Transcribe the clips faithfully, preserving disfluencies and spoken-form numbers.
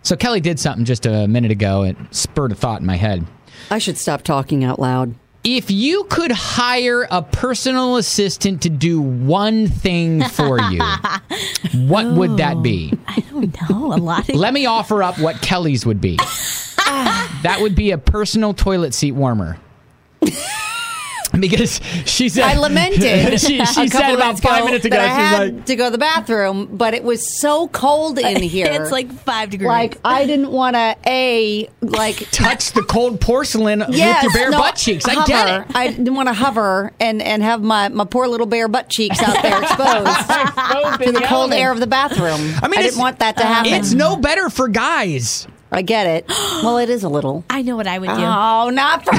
So Kelly did something just a minute ago. It spurred a thought in my head. I should stop talking out loud. If you could hire a personal assistant to do one thing for you, what oh, would that be? I don't know. A lot of... Let me offer up what Kelly's would be. That would be a personal toilet seat warmer. Because she said... I lamented she she said about five minutes ago, that I she's had like... to go to the bathroom, but it was so cold in here. It's like five degrees. Like, I didn't want to, A, like... touch the cold porcelain yes, with your bare no, butt cheeks. I hover. get it. I didn't want to hover and, and have my, my poor little bare butt cheeks out there exposed to the cold air of the bathroom. I mean, I didn't want that to happen. It's no better for guys. I get it. Well, it is a little. I know what I would do. Oh, not for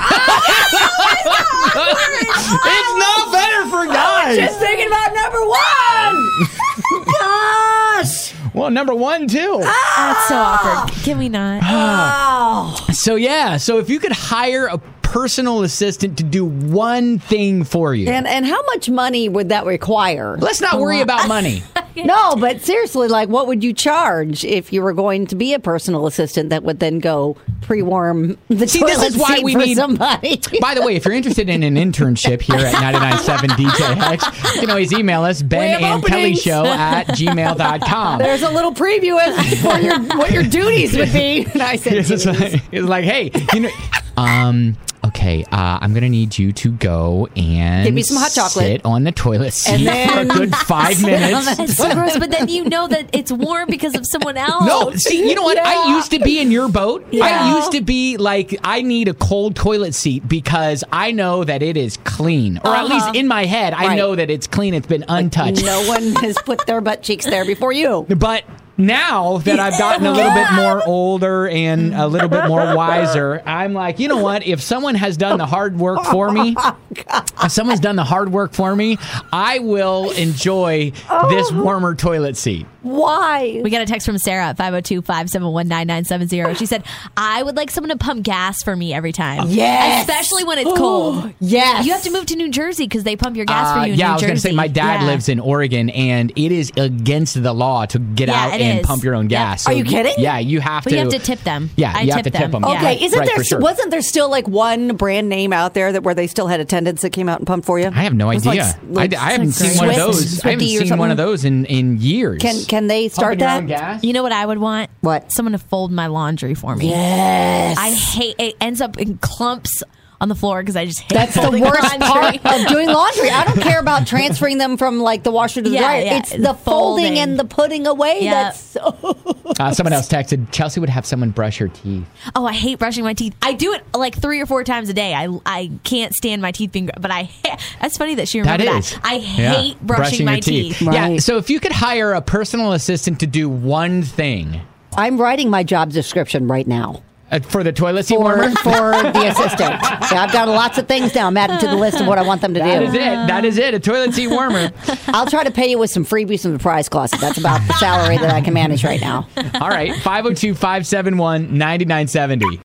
It's no better for guys. Just thinking about number one. Gosh. Well, number one, too. That's so awkward. Can we not? Oh. So, yeah. So, if you could hire a personal assistant to do one thing for you. And and how much money would that require? Let's not worry about money. No, but seriously, like, what would you charge if you were going to be a personal assistant that would then go pre-warm the See, toilet this is why seat we for need somebody? By the way, if you're interested in an internship here at ninety-nine point seven D J X, you can always email us, Ben and Kelly Show at gmail dot com. There's a little preview of for your, what your duties would be. And I said, it's like, it's like, hey, you know, um, okay, uh, I'm going to need you to go and give me some hot chocolate. Sit on the toilet seat then, for a good five minutes. That's so gross, but then you know that it's warm because of someone else. No, see, you know what? Yeah. I used to be in your boat. Yeah. I used to be like, I need a cold toilet seat because I know that it is clean. Or uh-huh. at least in my head, I right. know that it's clean. It's been untouched. Like no one has put their butt cheeks there before you. But now that I've gotten a little bit more older and a little bit more wiser, I'm like, you know what? If someone has done the hard work for me, if someone's done the hard work for me, I will enjoy this warmer toilet seat. Why? We got a text from Sarah at five oh two, five seven one, nine nine seven zero. She said, I would like someone to pump gas for me every time. Yes. Especially when it's cold. Yes. You have to move to New Jersey because they pump your gas Uh, for you in yeah, New I was Jersey. going to say my dad Yeah. lives in Oregon, and it is against the law to get Yeah, out it and is. pump your own gas. Yep. Are you kidding? Yeah, you have But to. you have to tip them. Yeah, I you have tip to tip them. them. Yeah. Okay, isn't Right, there for sure. wasn't there still like one brand name out there that where they still had attendants that came out and pumped for you? I have no It was idea. like- I, I haven't like seen one of Swift- those. I haven't Swifty or seen one of something? those in, in years. Can can they start Pumping your that? own gas? You know what I would want? What? Someone to fold my laundry for me. Yes. I hate it. Ends up in clumps on the floor because I just hate That's the folding worst laundry. part of doing laundry. I don't care about transferring them from like the washer to the Yeah, dryer. yeah, It's the the folding folding. and the putting away. Yeah. That's so. Uh, someone else texted, Chelsea would have someone brush her teeth. Oh, I hate brushing my teeth. I do it like three or four times a day. I I can't stand my teeth being, but I. That's funny that she That remembered is. that. I Yeah. hate brushing, my your teeth. Right. Yeah, so if you could hire a personal assistant to do one thing I'm writing my job description right now uh, for the toilet seat for warmer. for the assistant. Yeah, I've got lots of things now. I'm adding to the list of what I want them to That do. is it. That is it. A toilet seat warmer. I'll try to pay you with some freebies from the prize closet. That's about the salary that I can manage right now. All right. five oh two, five seven one, nine nine seven oh.